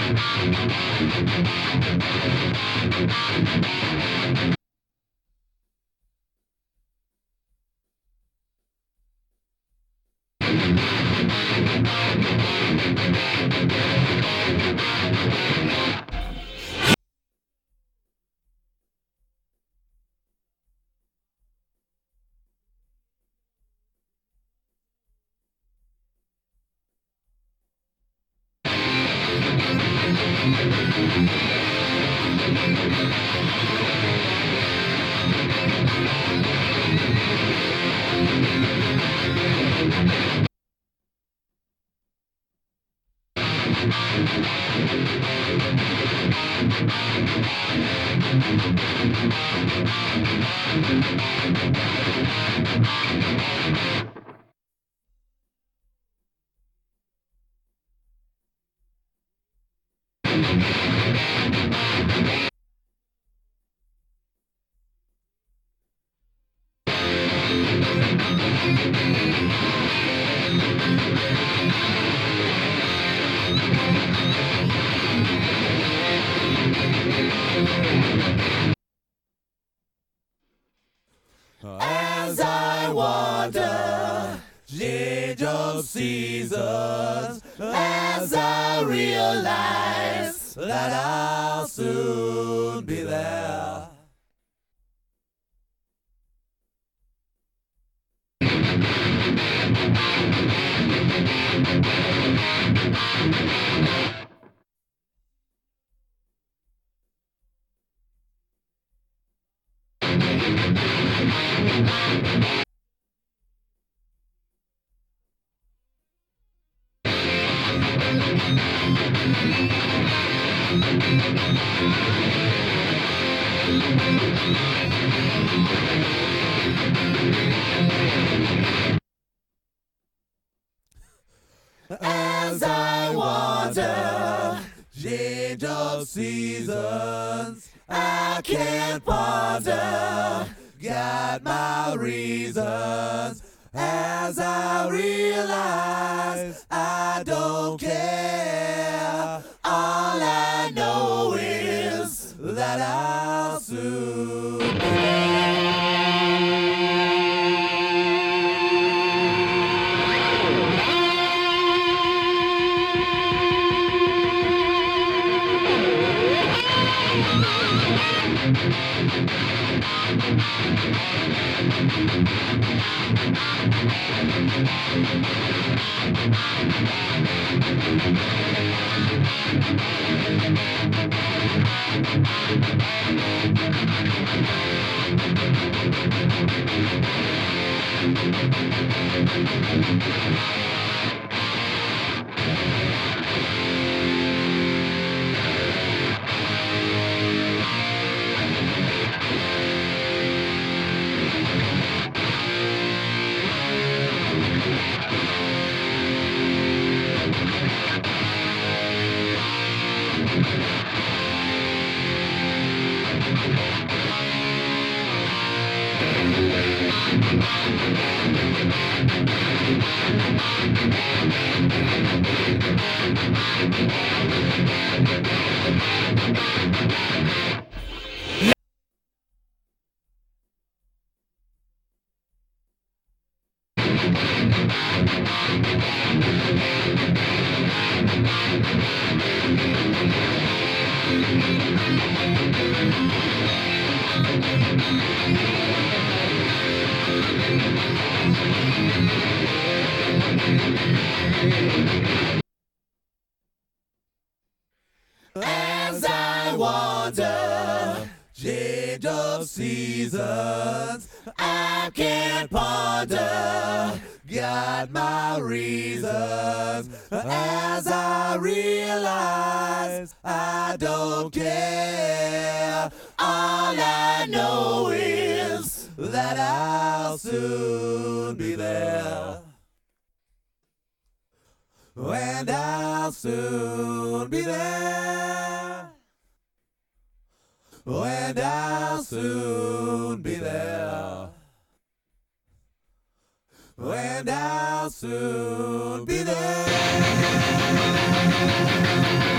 As I wander, change of seasons, as I realize that I'll soon be there. As I wander, change of seasons, I can't ponder, got my reasons. As I realize I don't care, all I know is that I'll soon be there. As I wander, change of seasons, I can't ponder, got my reasons. As I realize I don't care, all I know is that I'll soon be there. And I'll soon be there. And I'll soon be there. And I'll soon be there.